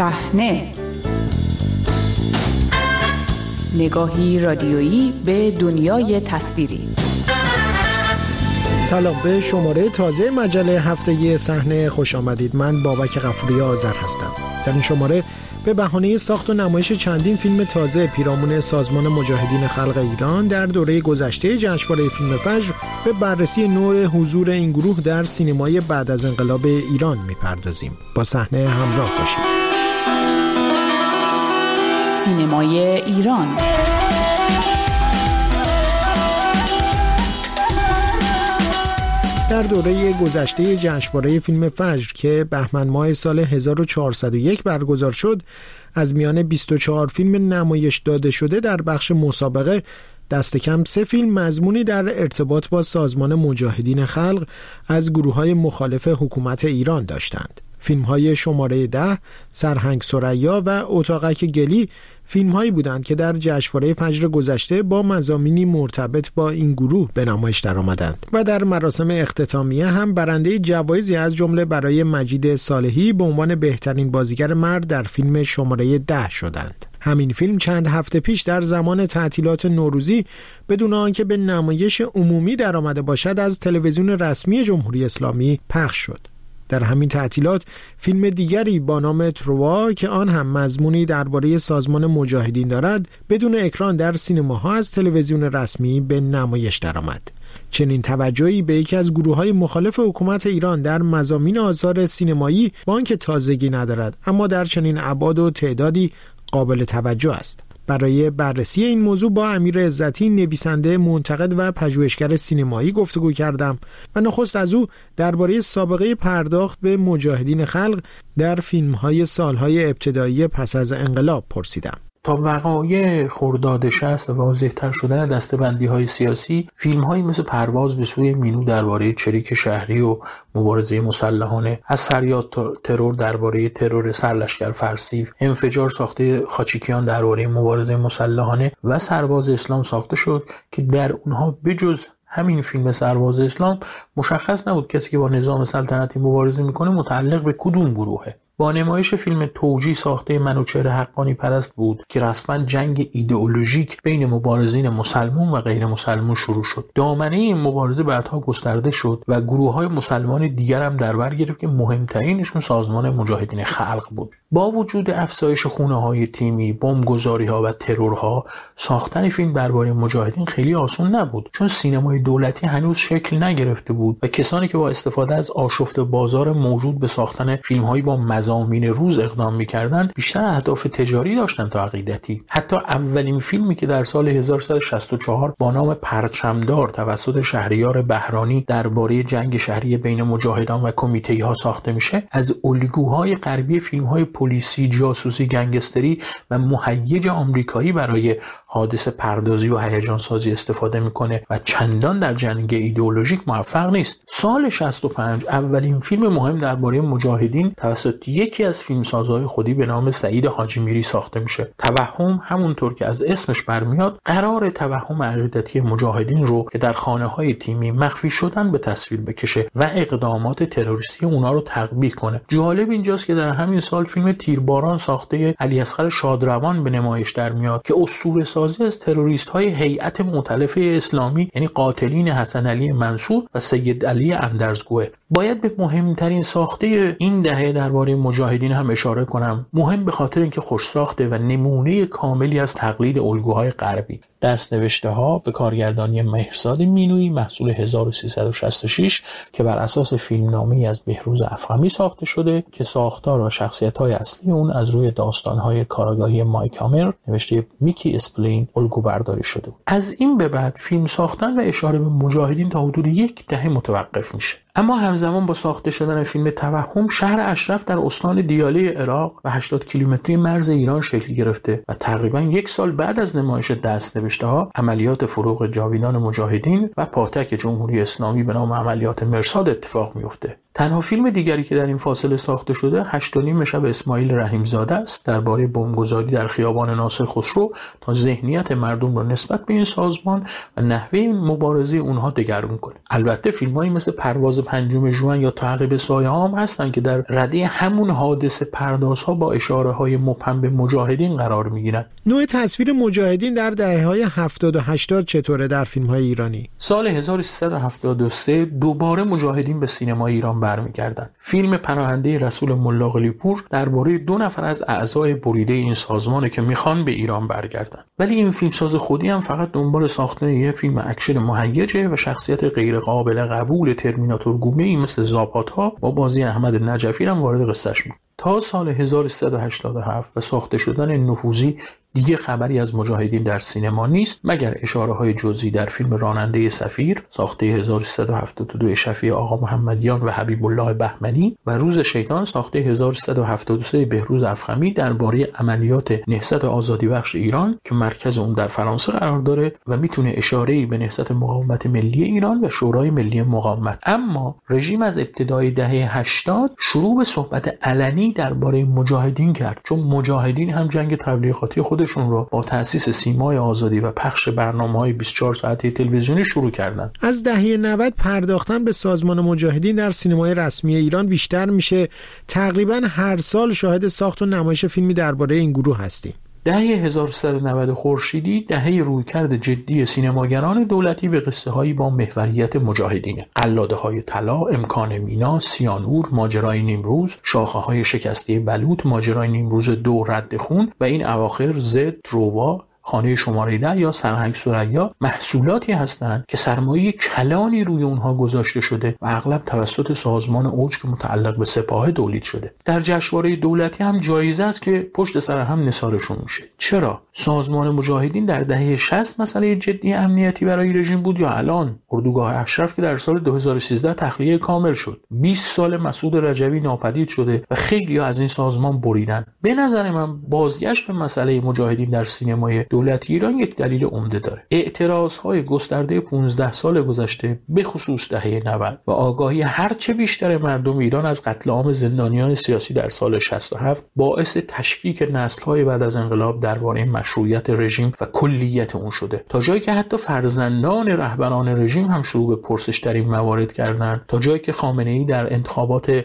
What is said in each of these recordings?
صحنه، نگاهی رادیویی به دنیای تصویری. سلام، به شماره تازه مجله هفتگی صحنه خوش آمدید. من بابک غفوری آذر هستم. در این شماره به بهانه ساخت و نمایش چندین فیلم تازه پیرامون سازمان مجاهدین خلق ایران در دوره گذشته جشنواره فیلم فجر به بررسی نوع حضور این گروه در سینمای بعد از انقلاب ایران میپردازیم. با صحنه همراه باشید. سینمای ایران. در دوره گذشته جشنواره فیلم فجر که بهمن ماه سال 1401 برگزار شد، از میان 24 فیلم نمایش داده شده در بخش مسابقه دست کم 3 فیلم مضمونی در ارتباط با سازمان مجاهدین خلق از گروه‌های مخالف حکومت ایران داشتند. فیلم‌های شماره 10، سرهنگ ثریا و اتاقک گلی فیلم‌هایی بودند که در جشنواره فجر گذشته با مضامینی مرتبط با این گروه به نمایش درآمدند و در مراسم اختتامیه هم برنده جوایزی از جمله برای مجید صالحی به عنوان بهترین بازیگر مرد در فیلم شماره 10 شدند. همین فیلم چند هفته پیش در زمان تعطیلات نوروزی بدون آنکه به نمایش عمومی درآمده باشد از تلویزیون رسمی جمهوری اسلامی پخش شد. در همین تعطیلات فیلم دیگری با نام تروا که آن هم مضمونی درباره سازمان مجاهدین دارد بدون اکران در سینماها از تلویزیون رسمی به نمایش درآمد. چنین توجهی به یکی از گروه‌های مخالف حکومت ایران در مضامین آثار سینمایی با آنکه تازگی ندارد اما در چنین ابعاد و تعدادی قابل توجه است. برای بررسی این موضوع با امیر عزتی، نویسنده، منتقد و پژوهشگر سینمایی گفتگو کردم و نخست از او درباره سابقه پرداخت به مجاهدین خلق در فیلم‌های سالهای ابتدایی پس از انقلاب پرسیدم. تا وقایع خرداد 60 و واضح‌تر شدن دسته‌بندی‌های سیاسی، فیلم‌هایی مثل پرواز به سوی مینو درباره چریک شهری و مبارزه مسلحانه، از فریاد ترور درباره ترور سرلشکر فرسی، انفجار ساخته خاچیکیان درباره مبارزه مسلحانه و سرباز اسلام ساخته شد که در اونها بجز همین فیلم سرباز اسلام مشخص نبود کسی که با نظام سلطنتی مبارزه میکنه متعلق به کدوم گروهه. با نمایش فیلم توجی ساخته منوچهر حقانی پرست بود که رسما جنگ ایدئولوژیک بین مبارزین مسلمان و غیر مسلمان شروع شد. دامنه این مبارزه بعدها گسترده شد و گروه‌های مسلمان دیگر هم در بر گرفت که مهمترینشون سازمان مجاهدین خلق بود. با وجود افزایش خونه‌های تیمی، بمبگذاری‌ها و ترورها، ساختن فیلم درباره مجاهدین خیلی آسان نبود، چون سینمای دولتی هنوز شکل نگرفته بود و کسانی که با استفاده از آشفت بازار موجود به ساختن فیلم‌هایی با مضامین روز اقدام می‌کردند، بیشتر اهداف تجاری داشتند تا عقیدتی. حتی اولین فیلمی که در سال 1364 با نام پرچمدار توسط شهریار بهرانی درباره جنگ شهری بین مجاهدان و کمیته‌ها ساخته میشه، از الگوهای غربی فیلم‌های پلیسی، جاسوسی، گنگستری و مهیج آمریکایی برای حادثه پردازی و هیجان سازی استفاده میکنه و چندان در جنگ ایدئولوژیک موفق نیست. سال 65 اولین فیلم مهم درباره مجاهدین توسط یکی از فیلمسازهای خودی به نام سعید حاجی میری ساخته میشه. توهم، همونطور که از اسمش برمیاد، قرار توهم عقیدتی مجاهدین رو که در خانه‌های تیمی مخفی شدن به تصویر بکشه و اقدامات تروریستی اونا رو تقبیح کنه. جالب اینجاست که در همین سال فیلم تیرباران ساخته علی اصغر شادروان به نمایش در میاد که اسطوره سازی از تروریست‌های هیئت مؤتلفه اسلامی، یعنی قاتلین حسن علی منصور و سید علی اندرزگوه. باید به مهمترین ساخته این دهه درباره مجاهدین هم اشاره کنم. مهم به خاطر اینکه خوش ساخته و نمونه کاملی از تقلید الگوهای غربی. دست‌نوشته‌ها به کارگردانی مهرزاد مینویی محصول 1366 که بر اساس فیلمنامه‌ای از بهروز افخمی ساخته شده که ساختار و شخصیت‌های اصلی اون از روی داستان‌های کاراگاهی مایک هامر نوشته میکی اسپلین الگو برداری شده بود. از این به بعد فیلم ساختن و اشاره به مجاهدین تا حدود 1 دهه متوقف میشه. اما همزمان با ساخته شدن فیلم توهم، شهر اشرف در استان دیاله عراق و 80 کیلومتری مرز ایران شکل گرفته و تقریباً 1 سال بعد از نمایش دست‌نوشته‌ها عملیات فروغ جاویدان مجاهدین و پاتک جمهوری اسلامی به نام عملیات مرصاد اتفاق میفته. تنها فیلم دیگری که در این فاصله ساخته شده 8.5 شب اسماعیل رحیمزاده است درباره بمبگذاری در خیابان ناصر خسرو تا ذهنیت مردم را نسبت به این سازمان و نحوه مبارزه اونها دگرگون کنه. البته فیلم‌هایی مثل پرواز پنجم ژوئن یا تعقیب سایه ها هم هستن که در رده همون حادثه پردازها با اشاره های مبهم به مجاهدین قرار میگیرن. نوع تصویر مجاهدین در دهه‌های 70 و 80 چطوره در فیلم‌های ایرانی؟ سال 1373 دوباره مجاهدین به سینمای ایران برمیگردن. فیلم پناهنده رسول ملا قلی‌پور درباره 2 نفر از اعضای بریده این سازمانه که میخوان به ایران برگردن. ولی این فیلمساز خودی هم فقط دنبال ساختن یه فیلم اکشن مهیجه و شخصیت غیر قابل قبول ترمیناتور گونه‌ای مثل زاپاتا با بازی احمد نجفی هم وارد قصه‌اش میشه. تا سال 1387 و ساخته شدن نفوذی دیگه خبری از مجاهدین در سینما نیست مگر اشاره‌های جزئی در فیلم راننده سفیر ساخته 1372 شفیع آقا محمدیان و حبیب الله بهمنی و روز شیطان ساخته 1373 بهروز افخمی درباره عملیات نهضت آزادی بخش ایران که مرکز اون در فرانسه قرار داره و میتونه اشاره‌ای به نهضت مقاومت ملی ایران و شورای ملی مقاومت. اما رژیم از ابتدای دهه 80 شروع به صحبت علنی درباره مجاهدین کرد، چون مجاهدین هم جنگ تبلیغاتی خودشون رو با تأسیس سیمای آزادی و پخش برنامه‌های 24 ساعته تلویزیونی شروع کردن. از دهه 90 پرداختن به سازمان مجاهدین در سینمای رسمی ایران بیشتر میشه. تقریبا هر سال شاهد ساخت و نمایش فیلمی درباره این گروه هستیم. دهه 1390 خورشیدی دهه رویکرد جدی سینماگران دولتی به قصه‌هایی با محوریت مجاهدینه. قلاده‌های طلا، امکان مینا، سیانور، ماجرای نیمروز، شاخه‌های شکسته بلوط، ماجرای نیمروز 2 رد خون و این اواخر زد، تروا، خانه شماره 10 یا سرهنگ ثریا محصولاتی هستند که سرمایه کلانی روی اونها گذاشته شده و اغلب توسط سازمان اوج که متعلق به سپاه تولید شده. در جشنواره دولتی هم جایزه است که پشت سر هم نثارشون میشه. چرا؟ سازمان مجاهدین در دهه 60 مسئله جدی امنیتی برای رژیم بود یا الان؟ اردوگاه اشرف که در سال 2013 تخلیه کامل شد. 20 سال مسعود رجبی ناپدید شده و خیلی‌ها از این سازمان بریدن. به نظر من بازگشت به مسئله مجاهدین در سینمای دولتی ایران یک دلیل عمده داره. اعتراضهای گسترده 15 سال گذشته به خصوص دهه 90 و آگاهی هرچه بیشتر مردم ایران از قتل عام زندانیان سیاسی در سال 67 باعث تشکیک نسل‌های بعد از انقلاب درباره مشروعیت رژیم و کلیت اون شده، تا جایی که حتی فرزندان رهبران رژیم هم شروع به پرسش در این موارد کردند، تا جایی که خامنه‌ای در انتخابات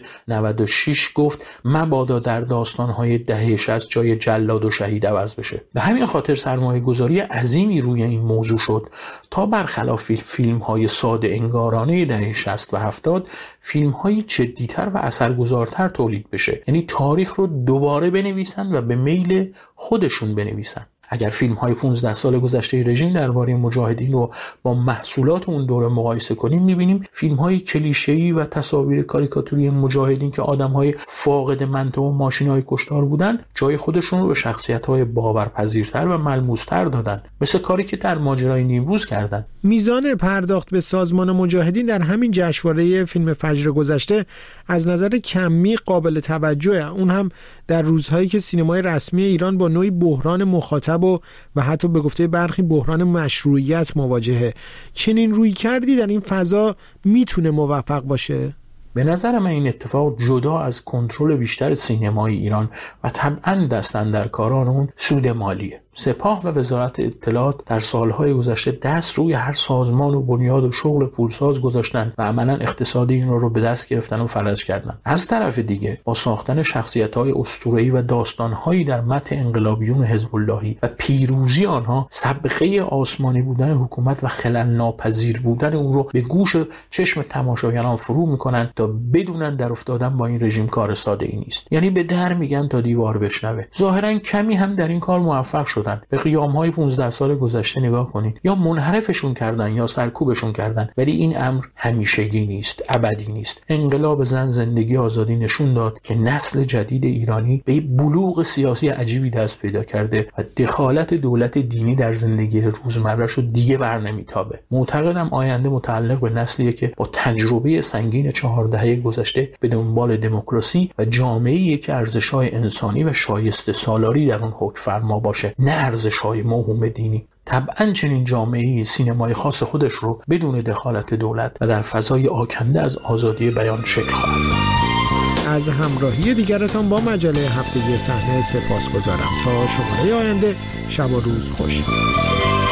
96 گفت مبادا در داستان‌های دهه 60 جای جلاد و شهید عوض بشه. به همین خاطر سرمایه‌گذاری عظیمی روی این موضوع شد تا برخلاف فیلم‌های ساده انگارانه دهه 60 و 70 فیلم‌های جدی‌تر و اثرگذارتر تولید بشه، یعنی تاریخ رو دوباره بنویسن و به میل خودشون بنویسن. اگر فیلم‌های 15 سال گذشته رژیم درباره مجاهدین رو با محصولات اون دوره مقایسه کنیم، می‌بینیم فیلم‌های کلیشه‌ای و تصاویر کاریکاتوری مجاهدین که آدم‌های فاقد منطق و ماشین‌های کشتار بودن جای خودشون رو به شخصیت‌های باورپذیرتر و ملموس‌تر دادن، مثل کاری که در ماجرای نیمروز کردن. میزان پرداخت به سازمان مجاهدین در همین جشنواره فیلم فجر گذشته از نظر کمی قابل توجهه، اون هم در روزهایی که سینمای رسمی ایران با نوعی بحران مخاطب و حتی به گفته برخی بحران مشروعیت مواجهه. چنین روی کردی در این فضا میتونه موفق باشه؟ به نظر من این اتفاق جدا از کنترل بیشتر سینمای ایران و طبعاً دست اندرکاران اون سود مالیه. سپاه و وزارت اطلاعات در سالهای گذشته دست روی هر سازمان و بنیاد و شغل پولساز گذاشتن و عملاً اقتصادی این رو به دست گرفتن و فلج کردن. از طرف دیگه با ساختن شخصیت‌های اسطوره‌ای و داستان‌هایی در متن انقلابیون حزب اللهی و پیروزی آنها، سابقه آسمانی بودن حکومت و خلل ناپذیر بودن اون رو به گوش چشم تماشاگران فرو می‌کنن تا بدونن در افتادن با این رژیم کار ساده‌ای نیست. یعنی به در میگن تا دیوار بشنوه. ظاهراً کمی هم در این کار موفق شد. به قیام‌های 15 سال گذشته نگاه کنید، یا منحرفشون کردن یا سرکوبشون کردن، ولی این امر همیشگی نیست، ابدی نیست. انقلاب زن، زندگی، آزادی نشون داد که نسل جدید ایرانی به بلوغ سیاسی عجیبی دست پیدا کرده و دخالت دولت دینی در زندگی روزمره شو دیگه برنمیتابه. معتقدم آینده متعلق به نسلیه که با تجربه سنگین 4 دهه گذشته به دنبال دموکراسی و جامعه‌ای که ارزش‌های انسانی و شایسته سالاری در اون حکم فرما باشه، نه ارزش‌های موهوم دینی. طبعاً چنین جامعه‌ای سینمای خاص خودش رو بدون دخالت دولت و در فضای آکنده از آزادی بیان شکل خواهد داد. از همراهی دیگرتان با مجله هفتگی صحنه سپاسگزارم. تا شماره آینده، شب و روز خوش.